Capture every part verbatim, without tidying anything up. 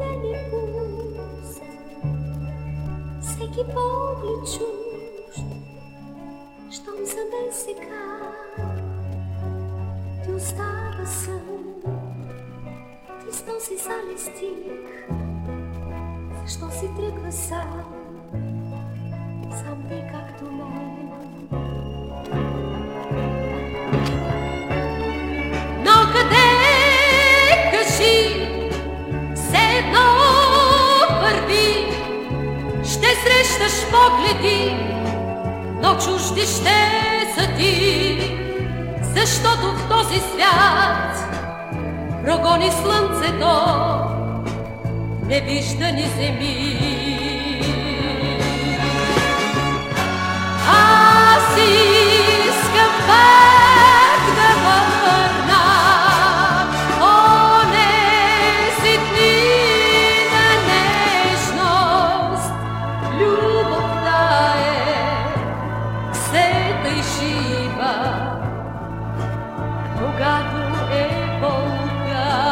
ден е пуст, всеки поглед чужд, щом за мен сега ти остава сън. Ти с този зале стих, защо си тръгва сам, сам не както мен. Но къде, кажи, все едно върви, ще срещаш погледи, но чужди ще са ти, защото в този свят прогони слънцето невиждани земи. Аз искам пак да върна онези дни на нежност. Любовта е света и жива, когато е болка.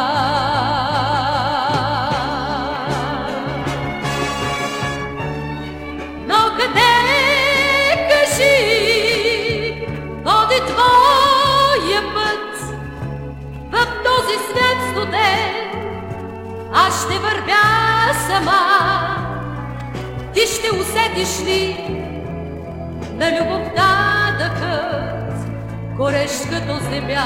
Но къде, кажи, води твоя път в този свят студен? Аз ще вървя сама, ти ще усетиш ли на любовта дъхът, горещ като земя.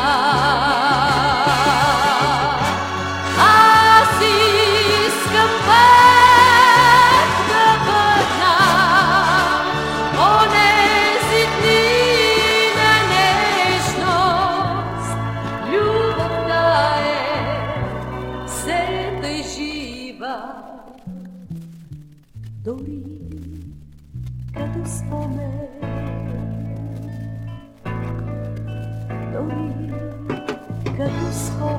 Аз искам пак да върна онези дни на нежност. Любовта е света и жива, дори като спомен, дори като спомен.